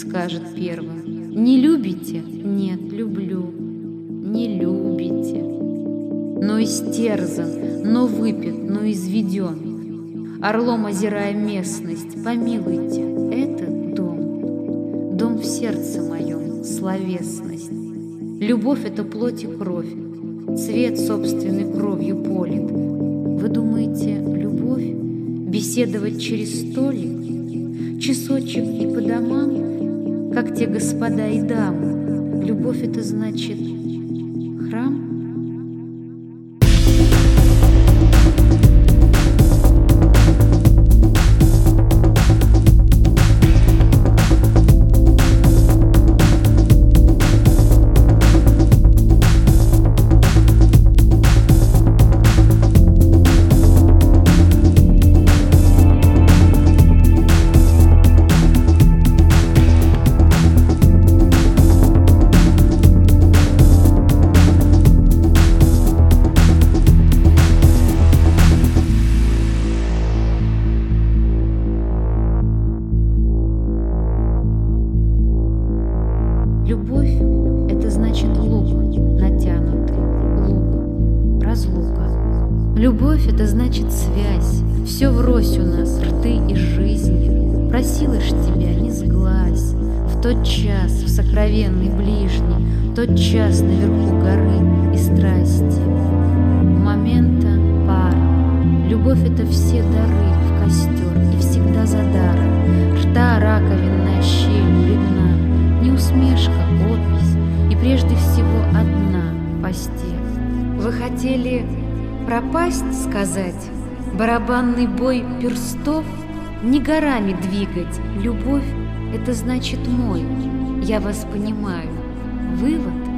скажет первым. Не любите? Нет, люблю. Не любите. Но истерзан, но выпит, но изведен. Орлом озирая местность, помилуйте, этот дом. Дом в сердце моем, словесность. Любовь — это плоть и кровь, цвет собственной кровью полит. Вы думаете, любовь — беседовать через столик, часочек и по домам, как те господа и дамы? Любовь — это значит храм? Любовь — это значит лук натянутый, лук, разлука. Любовь — это значит связь, все врозь у нас, рты и жизни. Просила ж тебя, не сглазь, в тот час, в сокровенный ближний, тот час наверху горы и страсти. Момента пара. Любовь — это все дары в костер и всегда за даром. Рта раковинная щель бледна, не усмешка, подпись, и прежде всего одна постель. Вы хотели пропасть, сказать? Барабанный бой перстов? Не горами двигать. Любовь — это значит мой. Я вас понимаю. Вывод